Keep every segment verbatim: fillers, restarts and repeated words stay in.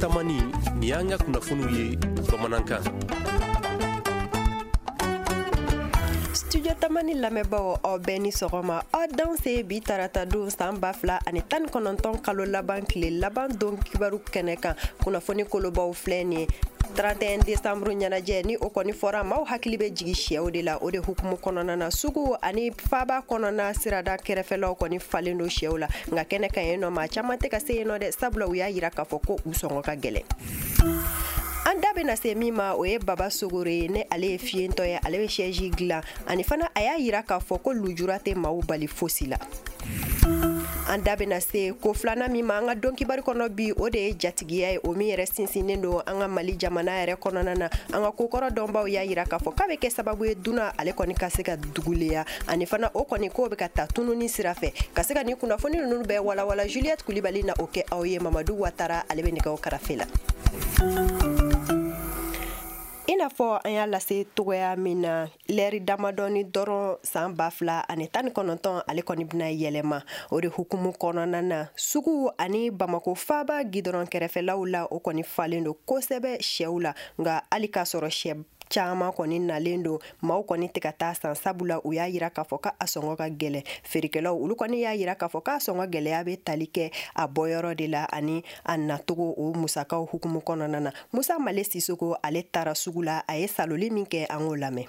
tamani ni y'an ka kunnafoniw ye bamanankan. Studio Tamani lamɛnbaaw aw bɛɛ ni sɔgɔma aw danse bi tarata don san ba fila ani tan ni kɔnɔntɔn kalo laban tile laban don kibaru kɛnɛ kan kunnafoni kolobaw filɛ nin ye trente et un décembre ɲɛnajɛ ni o kɔni fɔra maaw hakili bɛ jigi sɛw de la o de hukumu kɔnɔna na sugu ani faaba kɔnɔna sirada kɛrɛfɛlaw kɔni falen do sɛw la nka kɛnɛ kan yen nɔ maa caman tɛ ka se yen nɔ dɛ sabula u y'a yira k'a fɔ ko u sɔngɔ ka gɛlɛn. An da bena se min ma o ye Baba Sogore ye ne ale ye fiyentɔ ye ale bɛ siège dilan ani fana a y'a yira k'a fɔ ko lujura tɛ maaw bali fosi la. An da bena se ko filanan min ma an ka dɔnkibari kɔnɔ bi o de ye jatigiya ye o min yɛrɛ sinsinnen don an ka Mali jamana yɛrɛ kɔnɔna na an ka kokɔrɔ dɔnbaw y'a yira k'a fɔ k'a bɛ kɛ sababu ye duna ale kɔni ka se ka duguleya ani fana o kɔni k'o bɛ ka taa tununi sira fɛ ka se ka nin kunnafoni ninnu bɛɛ walawala Juliette Kulibali na o kɛ aw ye Mamadou Watara ale bɛ nɛgɛw karafe la. I n'a fɔ an y'a lase togoya min na lɛri damadɔni dɔrɔn san ba fila ani tan ni kɔnɔntɔn ale kɔni bɛna yɛlɛma o de hukumu kɔnɔna na sugu ani Bamako faaba gidɔrɔn kɛrɛfɛlaw la o kɔni falen do kosɛbɛ sɛw la nka hali k'a sɔrɔ sɛ caman kɔni nalen do maaw kɔni tɛ ka taa san sabula u y'a yira k'a fɔ k'a sɔngɔ ka gɛlɛ feerekɛlaw olu kɔni y'a yira k'a fɔ k'a sɔngɔ gɛlɛya bɛ tali kɛ a bɔyɔrɔ de la ani a natogo o musakaw hukumu kɔnɔna na Musa Male Sisoko ale taara sugu la a ye saloli min kɛ an k'o lamɛn.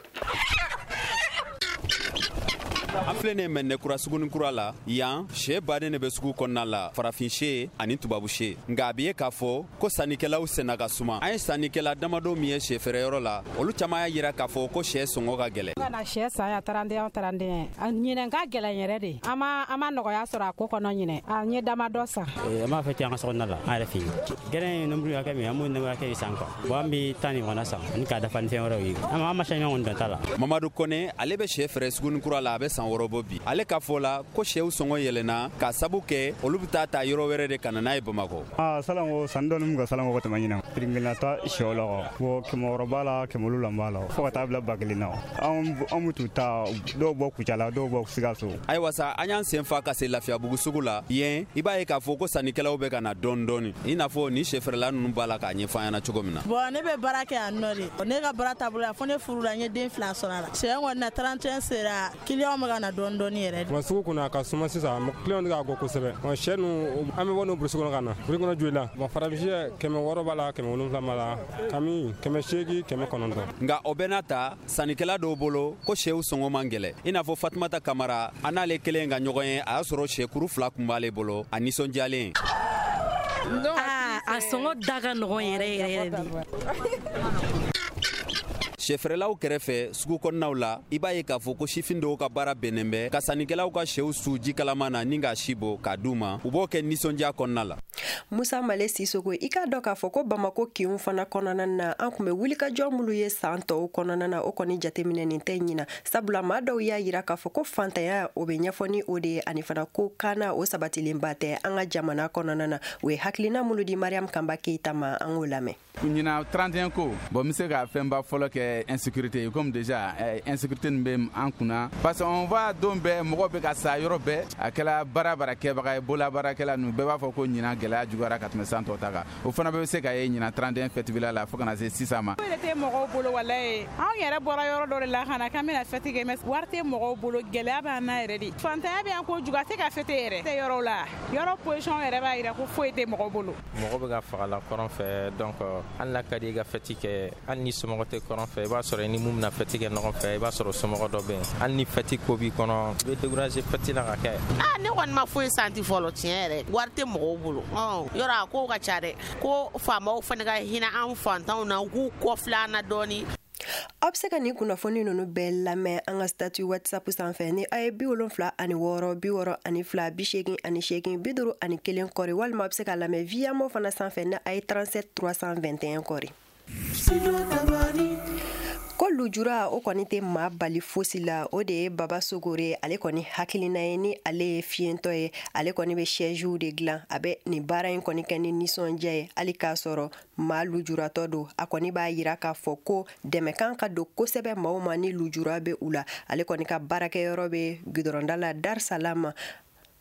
An filɛ ne mɛn kura suguni kura la yan sɛ baden de bɛ sugu kɔnɔna la farafin sɛ ani tubabu sɛ nka a bɛ ye k'a fɔ ko sannikɛlaw senna ka suma an ye sannikɛla damadɔ min ye sɛ feereyɔrɔ la olu caman y'a yira k'a fɔ ko sɛ sɔngɔ ka gɛlɛn. Kana sɛ san ya taranden taranden ɲinɛ ka gɛlɛn yɛrɛ de an ma an ma nɔgɔya sɔrɔ a ko kɔnɔ ɲinɛ a ɲɛ damadɔ san. An b'a fɛ ten an ka sokɔnɔna la an yɛrɛ fɛ yen gɛlɛn ye nombre hakɛ min an b'o nombre hakɛ san quoi bon an bɛ tan nin ɲɔgɔnna san ani k'a dafa ni fɛn wɛrɛw ye an ma sɛ ɲɔgɔn dɔn ta la. Mamadu Kone ale bɛ sɛ feere suguni kura la a bɛ san wɔɔrɔ bɔ bi ale ka fɔ la ko sɛw sɔngɔ yɛlɛnna ka sabu kɛ olu bɛ taa ta yɔrɔ wɛrɛ de kana n'a ye Bamakɔ. Ah salango san dɔɔni mun ka salango ko tɛmɛ ɲina piringina ta sɛw la ko kɛmɛ wɔɔrɔ b'a la kɛmɛ wolonwula b'a la fo ka taa bila ba kelen na an an bɛ t'u ta dɔw bɔ Kucala dɔw bɔ Sikaso. Ayiwa sa an y'an sen fa ka se Lafiyabugu sugu la yen i b'a ye k'a fɔ ko sannikɛlaw bɛ ka na dɔɔni dɔɔni i n'a fɔ ni sɛfɛrɛla ninnu b'a la k'a ɲɛfɔ an ɲɛna cogo min na. Bon ne bɛ baara kɛ yan nɔ de ne ka baara taabolo fo ne furu la n ye den fila sɔrɔ a la sɛ kɔni na trente et un sera client bɛ ka na dɔɔni dɔɔni yɛrɛ de. Sugu kɔnɔ a ka suma sisan client de ka go kosɛbɛ sɛ ninnu an bɛ bɔ n'o burusi kɔnɔ ka na burusi kɔnɔ joli la bon farafin sɛ kɛmɛ wɔɔrɔ b'a la kɛmɛ wolonwula b'a la kami kɛmɛ seegin kɛmɛ kɔnɔntɔn. Nka o bɛɛ n'a ta sannikɛla dɔw bolo ko sɛw sɔngɔ man gɛlɛ i n'a fɔ Fatumata Kamara a n'ale kelen ka ɲɔgɔn ye a y'a sɔrɔ sɛkuru fila kun b'ale bolo a nisɔndiyalen. A sɔngɔ da ka nɔgɔn yɛrɛ yɛrɛ de. Sɛfɛrɛlaw kɛrɛfɛ sugu kɔnɔnaw la i b'a ye k'a fɔ ko sifin dɔw ka baara bɛnnen bɛ ka sannikɛlaw ka sɛw su ji kalaman na ni k'a si bɔ k'a d'u ma u b'o kɛ nisɔndiya kɔnɔna la. Musa Male Sisoko i k'a dɔn k'a fɔ ko Bamako kinw fana kɔnɔna na an kun bɛ wulikajɔ minnu ye san tɔw kɔnɔna na o kɔni jateminɛ nin tɛ ɲina sabula maa dɔw y'a yira k'a fɔ ko fantanya o bɛ ɲɛfɔ ni o de ye ani fana ko kaana o sabatilenba tɛ an ka jamana kɔnɔna na u ye hakilina minnu di Mariam Kamba Keita ma an k'o lamɛn. Ɲina trente et un ko bon n bɛ se ka fɛnba fɔlɔ kɛ insécurité comme déjà insécurité nin bɛ an kunna parce que on va don bɛɛ mɔgɔ bɛ ka sa yɔrɔ bɛɛ a kɛla baara baara kɛbaga ye bolola baarakɛla ninnu bɛɛ b'a fɔ ko ɲina gɛlɛya juguyara ka tɛmɛ san tɔ ta kan o fana bɛ se ka ye ɲina trente et un fête village la fo kana se sisan ma. Wari tɛ mɔgɔw bolo walayi anw yɛrɛ bɔra yɔrɔ dɔ de la ka na k'an bɛna fête kɛ mais wari tɛ mɔgɔw bolo gɛlɛya b'an na yɛrɛ de fantanya bɛ yan kojugu a tɛ ka fête yɛrɛ tɛ yɔrɔw la yɔrɔ position yɛrɛ b'a yira ko foyi tɛ mɔgɔw bolo. Mɔgɔ bɛ ka fagala kɔrɔn fɛ donc hali n'a ka di i ka fête kɛ hali ni somɔgɔ tɛ kɔrɔn fɛ i b'a sɔrɔ i ni mun bɛna fête kɛ ɲɔgɔn fɛ i b'a sɔrɔ somɔgɔ dɔ bɛ yen hali ni fête ko b'i kɔnɔ i bɛ décourager fête la ka kɛ. Ah ne kɔni ma foyi santi fɔlɔ tiɲɛ yɛrɛ wari tɛ mɔgɔw bolo yɔrɔ a ko ka ca dɛ ko faamaw fana ka hinɛ an fantanw na u k'u kɔfilɛ an na dɔɔni. Aw bɛ se ka nin kunnafoni ninnu bɛɛ lamɛn an ka statut WhatsApp sanfɛ ni a ye bi wolonwula ani wɔɔrɔ bi wɔɔrɔ ani fila bi seegin ani seegin bi duuru ani kelen kɔri walima a bɛ se ka lamɛn via mo fana sanfɛ ni a ye trente-sept trois cent vingt et un kɔri. Ko lujura o kɔni tɛ maa bali fosi la o de ye Baba Sogore ale kɔni hakilina ye ni ale ye fiyentɔ ye ale kɔni bɛ siègew de dilan a bɛ nin baara in kɔni kɛ ni nisɔndiya ye hali k'a sɔrɔ maa lujuratɔ don a kɔni b'a yira k'a fɔ ko dɛmɛ kan ka don kosɛbɛ maaw ma ni lujura bɛ u la ale kɔni ka baarakɛyɔrɔ bɛ gudɔrɔnda la Dar Salam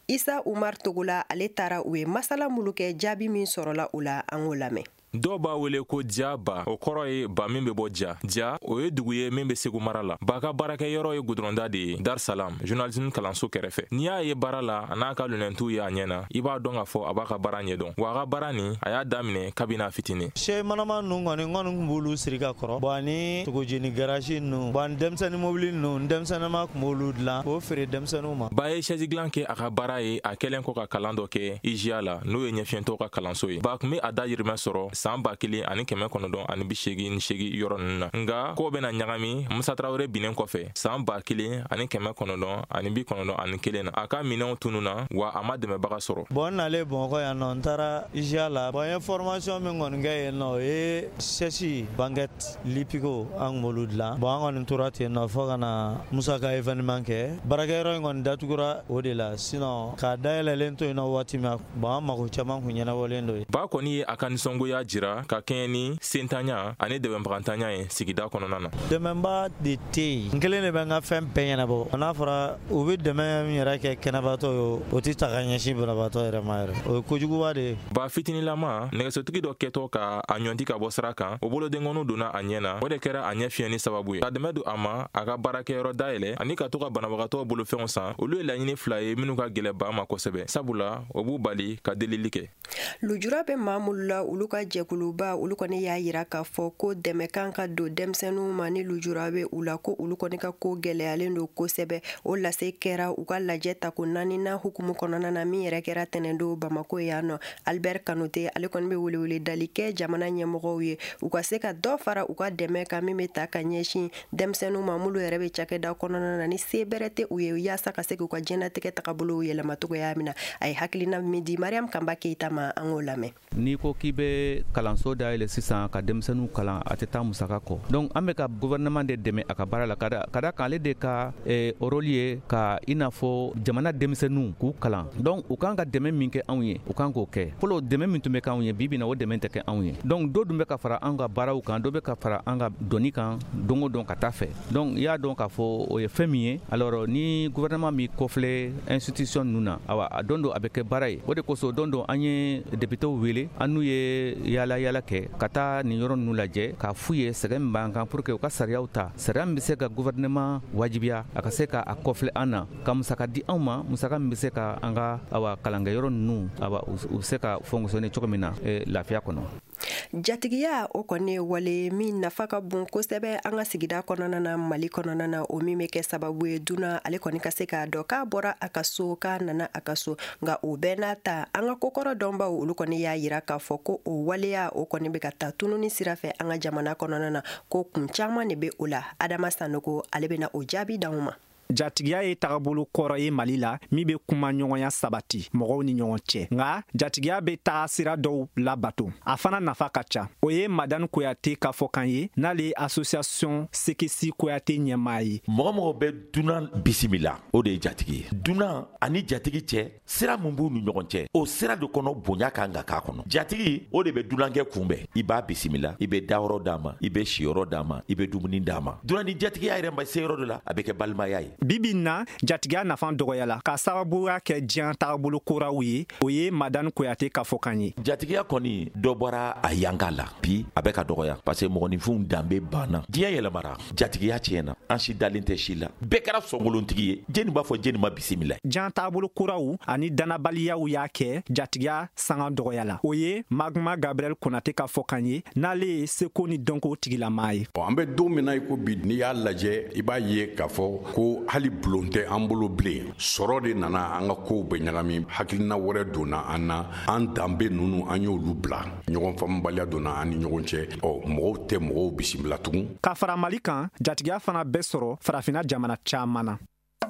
Isa Umar Togula ale tara u ye masala mulu kɛ jaabi min sɔrɔla u la an k'o lamɛn. dɔw b'a wele ko ja ba o kɔrɔ ye ba min bɛ bɔ ja ja o ye dugu ye min bɛ segu mara la ba ka baarakɛ yɔrɔ ye gudɔrɔnda de ye Dar Salam journalisme kalanso kɛrɛfɛ n'i y'a ye baara la a n'a ka lunɛntu ye a ɲɛna i b'a dɔn k'a fɔ a b'a ka baara ɲɛdɔn wa a ka baara nin a y'a daminɛ kabini fitinin sɛ manama ninnu kɔni n kɔni tun b'olu siri ka kɔrɔ bɔn ani togojeni garage ninnu bɔn denmisɛnnin mobili ninnu denmisɛnninma tun b'olu dilan k'o feere denmisɛnninw ma ba ye sɛzi dilan kɛ a ka baara ye a kɛlen kɔ ka kalan dɔ kɛ I J A la n'o ye ɲɛfiyɛntɔw ka kalanso ye ba kun bɛ a dayirimɛ sɔrɔ san ba kelen ani kɛmɛ kɔnɔntɔn ani bi seegin ni seegin yɔrɔ ninnu na nka ko bɛna ɲagami Musa Tarawele binnen kɔfɛ san ba kelen ani kɛmɛ kɔnɔntɔn ani bi kɔnɔntɔn ani kelen na a ka minɛnw tununa wa a ma dɛmɛbaga sɔrɔ bɔn n nalen Bamakɔ yan nɔ n taara I J A la bɔn n ye formation min kɔni kɛ yen nɔ o ye sɛsi banquette lipigo an kun b'olu dilan bɔn an kɔni tora ten nɔ fɔ ka na Musa ka événement kɛ baarakɛyɔrɔ in kɔni datugura o de la sinon k'a dayɛlɛlen to yen nɔ waati min bɔn an mago caman kun ɲɛnabɔlen do ye ba kɔni ye a ka nisɔngoya jira ka kɛɲɛ ni sentanya ani dɛmɛbagantanya ye sigida kɔnɔna na dɛmɛba de tɛ yen n kelen de bɛ n ka fɛn bɛɛ ɲɛnabɔ n'a fɔra u bɛ dɛmɛ min yɛrɛ kɛ kɛnɛbatɔ ye o tɛ ta ka ɲɛsin banabatɔ yɛrɛ ma yɛrɛ o ye kojuguba de ye ba fitinilama nɛgɛsotigi dɔ kɛtɔ ka a ɲɔnti ka bɔ sira kan o bolodenkɔniw donna a ɲɛ na o de kɛra a ɲɛ fiyɛni sababu ye ka dɛmɛ don a ma a ka baarakɛyɔrɔ dayɛlɛ ani ka to ka banabagatɔ bolofɛnw san olu ye laɲini fila ye minnu ka gɛlɛ ba ma kosɛbɛ sabula o b'u bali ka delili kɛ lujura bɛ maa minnu la olu ka jɛkuluba olu kɔni y'a yira k'a fɔ ko dɛmɛ kan ka don denmisɛnninw ma ni lujura bɛ u la ko olu kɔni ka ko gɛlɛyalen don kosɛbɛ o lase kɛra u ka lajɛ tako naaninan hukumu kɔnɔna na min yɛrɛ kɛra tɛnɛndon Bamako yan nɔ Albert Kanote ale kɔni bɛ welewele dali kɛ jamana ɲɛmɔgɔw ye u ka se ka dɔ fara u ka dɛmɛ kan min bɛ ta ka ɲɛsin denmisɛnninw ma minnu yɛrɛ bɛ cakɛda kɔnɔna na ni se bɛrɛ tɛ u ye yaasa ka se k'u ka diɲɛnatigɛ tagabolo yɛlɛma cogoya min na a ye hakilina min di Mariam Kamba Keita ma an k'o lamɛn. N'i ko k'i bɛ kalanso dayɛlɛ sisan ka denmisɛnninw kalan a tɛ taa musaka kɔ donc an bɛ ka gouvernement de dɛmɛ a ka baara la ka da kan ale de ka rôle ye ka i n'a fɔ jamana denmisɛnninw k'u kalan donc u kan ka dɛmɛ min kɛ anw ye u kan k'o kɛ fɔlɔ dɛmɛ min tun bɛ kɛ anw ye bi bi na o dɛmɛ tɛ kɛ anw ye donc dɔ dun bɛ ka fara an ka baaraw kan dɔ bɛ ka fara an ka dɔnni kan don o don ka taa fɛ donc i y'a dɔn k'a fɔ o ye fɛn min ye alors ni gouvernement min kɔfilɛ institution ninnu na awa a don don a bɛ kɛ baara ye o de kosɔn don don an ye députéw wele an n'u ye yaala yaala kɛ ka taa nin yɔrɔ ninnu lajɛ k'a f'u ye sɛgɛn min b'an kan pour que u ka sariyaw ta sariya min bɛ se ka gouvernement wajibiya a ka se ka a kɔfilɛ an na ka musaka di anw ma musaka min bɛ se ka an ka awa kalankɛyɔrɔ ninnu awa u bɛ se ka fonctionner cogo min na lafiya kɔnɔ. Jatigiya o kɔni ye wale min nafa ka bon kosɛbɛ an ka sigida kɔnɔna na Mali kɔnɔna na o min bɛ kɛ sababu ye duna ale kɔni ka se k'a dɔn k'a bɔra a ka so k'a nana a ka so nka o bɛɛ n'a ta an ka kokɔrɔ dɔnbaw olu kɔni y'a yira k'a fɔ ko o waleya o kɔni bɛ ka taa tununi sira fɛ an ka jamana kɔnɔna na ko kun caman de bɛ o la Adama Sanogo ale bɛna o jaabi d'anw ma. Jatigiya ye tagabolo kɔrɔ ye Mali la min bɛ kuma ɲɔgɔnya sabati mɔgɔw ni ɲɔgɔn cɛ nka jatigiya bɛ taga sira dɔw labato a fana nafa ka ca o ye Madani Kuyate ka fɔ kan ye n'ale ye association Sekesi Kuyate ɲɛmaa ye mɔgɔ mɔgɔ bɛ dunan bisimila o de ye jatigi ye dunan ani jatigi cɛ sira mun b'u ni ɲɔgɔn cɛ o sira de kɔnɔ bonya kan ka k'a kɔnɔ jatigi o de bɛ dunankɛ kunbɛn i b'a bisimila i bɛ dayɔrɔ d'a ma i bɛ siyɔrɔ d'a ma i bɛ dumuni d'a ma dunan ni jatigiya yɛrɛ ma se yɔrɔ dɔ la a bɛ kɛ balimaya ye bibi na jatigiya nafa dɔgɔyala ka sababuya kɛ diɲɛ tagabolo kuraw ye o ye Madani Kuyate ka fɔ kan ye jatigiya kɔni dɔ bɔra a yanka la bi a bɛ ka dɔgɔya parce que mɔgɔninfinw danbe banna diɲɛ yɛlɛmara jatigiya tiɲɛna an si dalen tɛ si la bɛɛ kɛra sɔngolontigi ye jeni b'a fɔ jeni ma bisimila diɲɛ tagabolo kuraw ani danabaliyaw y'a kɛ jatigiya sanga dɔgɔyala o ye Magma Gabriel Konate ka fɔ kan ye n'ale ye seko ni dɔnko tigilamaa ye an bɛ don min na i ko bi n'i y'a lajɛ i b'a ye k'a fɔ ko hali bulon tɛ an bolo bilen sɔrɔ de nana an ka kow bɛ ɲagami hakilina wɛrɛ donna an na an danbe ninnu an y'olu bila ɲɔgɔn faamubaliya donna an ni ɲɔgɔn cɛ ɔ mɔgɔw tɛ mɔgɔw bisimila tugun ka fara Mali kan jatigiya fana bɛ sɔrɔ farafinna jamana caman na.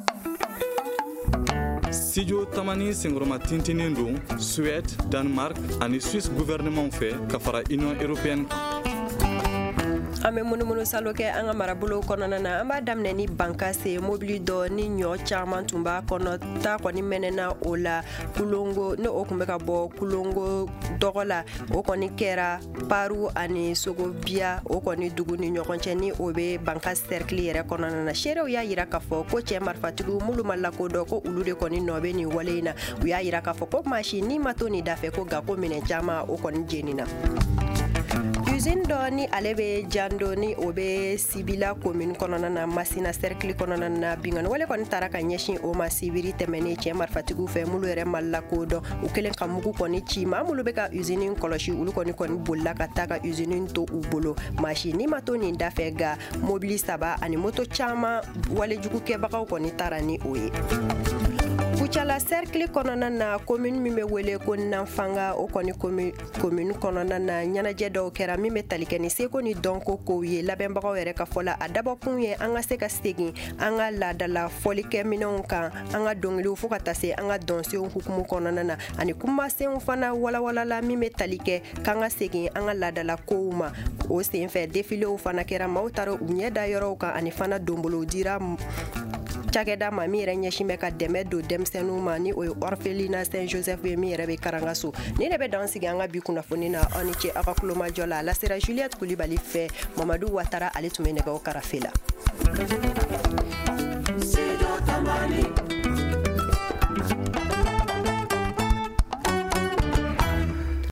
Studio Tamani senkɔrɔma tintinin don Suède, Danemark ani Suisse gouvernement fɛ ka fara Union européenne kan. an bɛ munumunu salo kɛ an ka marabolo kɔnɔna na an b'a daminɛ ni bankase mobili dɔ ni ɲɔ caman tun b'a kɔnɔ ta kɔni mɛnɛna o la kulongo ne o kun bɛ ka bɔ kulongo dɔgɔ la o kɔni kɛra paru ani sogobiya o kɔni dugu ni ɲɔgɔn cɛ ni o bɛ banka cercle yɛrɛ kɔnɔna na seerew y'a yira k'a fɔ ko cɛ marifatigiw mulu ma lakodɔn ko olu de kɔni nɔ bɛ nin wale in na u y'a yira k'a fɔ ko maasi ni ma to nin dafɛ ko ga ko minɛn caman o kɔni jenina usine dɔ ni ale bɛ jando ni o bɛ sibila commune kɔnɔna na masina cercle kɔnɔna na bingani wale kɔni taara ka ɲɛsin o ma sibiri tɛmɛnen cɛ marifatigiw fɛ mulu yɛrɛ ma lakodɔn u kelen ka mugu kɔni ci maa mulu bɛ ka usine kɔlɔsi olu kɔni kɔni bolila ka taa ka usine to u bolo maasi ni ma to nin dafɛ ga mobili saba ani moto caman walejugukɛbagaw kɔni taara ni o ye Kucala cercle kɔnɔna na commune min bɛ wele ko Nanfanga o kɔni commune kɔnɔna na ɲɛnajɛ dɔw kɛra min bɛ tali kɛ ni seko ni dɔnko kow ye labɛnbagaw yɛrɛ ka fɔ la a dabɔkun ye an ka se ka segin an ka laadala fɔlikɛminɛnw kan an ka dɔnkiliw fo ka taa se an ka dɔnsenw hukumu kɔnɔna na ani kumasenw fana walawalala min bɛ tali kɛ k'an ka segin an ka laadala kow ma o senfɛ defilew fana kɛra maaw taara u ɲɛ da yɔrɔw kan ani fana donbolo dira cakɛda ma min yɛrɛ ɲɛsin bɛ ka dɛmɛ don denmisɛnninw ma ni o ye orphelinat Saint Joseph ye min yɛrɛ bɛ Karangaso ni de bɛ dan sigi an ka bi kunnafoni na aw ni ce aw ka kulomajɔ la la sera Juliette Kulibali fɛ Mamadu Watara ale tun bɛ nɛgɛw karafe la.